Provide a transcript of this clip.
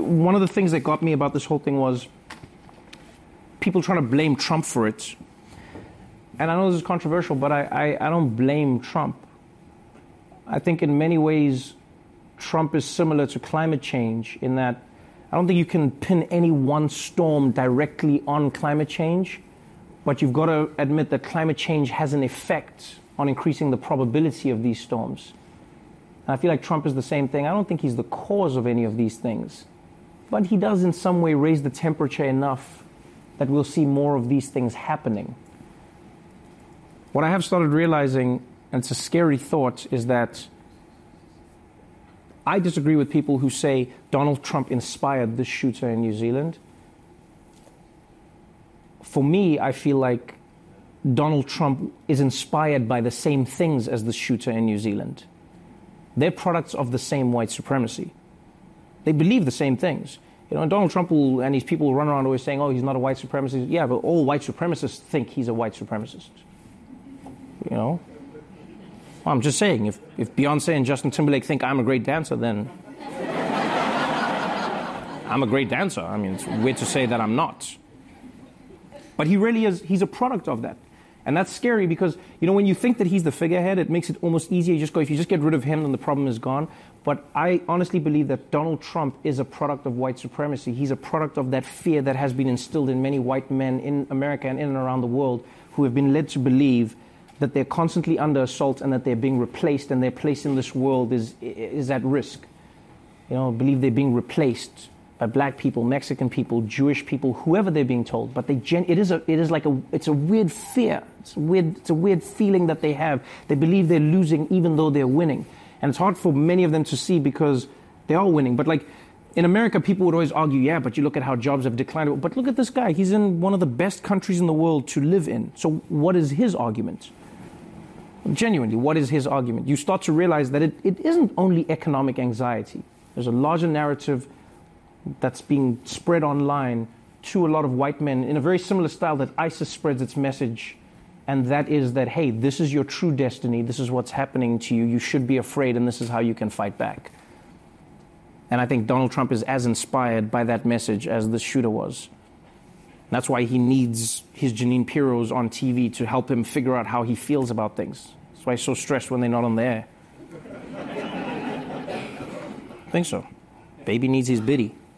one of the things that got me about this whole thing was people trying to blame Trump for it. And I know this is controversial, but I don't blame Trump. I think in many ways, Trump is similar to climate change in that I don't think you can pin any one storm directly on climate change, but you've got to admit that climate change has an effect on increasing the probability of these storms. And I feel like Trump is the same thing. I don't think he's the cause of any of these things, but he does in some way raise the temperature enough that we'll see more of these things happening. What I have started realizing, and it's a scary thought, is that I disagree with people who say Donald Trump inspired this shooter in New Zealand. For me, I feel like Donald Trump is inspired by the same things as the shooter in New Zealand. They're products of the same white supremacy. They believe the same things. You know, Donald Trump and these people run around always saying, oh, he's not a white supremacist. Yeah, but all white supremacists think he's a white supremacist. You know? Well, I'm just saying, if Beyonce and Justin Timberlake think I'm a great dancer, then I'm a great dancer. I mean, it's weird to say that I'm not. But he really is, he's a product of that. And that's scary because, you know, when you think that he's the figurehead, it makes it almost easier. You just go, if you just get rid of him, then the problem is gone. But I honestly believe that Donald Trump is a product of white supremacy. He's a product of that fear that has been instilled in many white men in America and in and around the world who have been led to believe that they're constantly under assault and that they're being replaced and their place in this world is at risk. You know, believe they're being replaced by black people, Mexican people, Jewish people, whoever they're being told. But it's a weird fear. It's a weird feeling that they have. They believe they're losing even though they're winning. And it's hard for many of them to see because they are winning. But like in America, people would always argue, yeah, but you look at how jobs have declined. But look at this guy. He's in one of the best countries in the world to live in. So what is his argument? Genuinely, what is his argument? You start to realize that it isn't only economic anxiety. There's a larger narrative that's being spread online to a lot of white men in a very similar style that ISIS spreads its message. And that is that, hey, this is your true destiny. This is what's happening to you. You should be afraid, and this is how you can fight back. And I think Donald Trump is as inspired by that message as the shooter was. That's why he needs his Jeanine Pirros on TV to help him figure out how he feels about things. That's why he's so stressed when they're not on the air. I think so. Baby needs his biddy.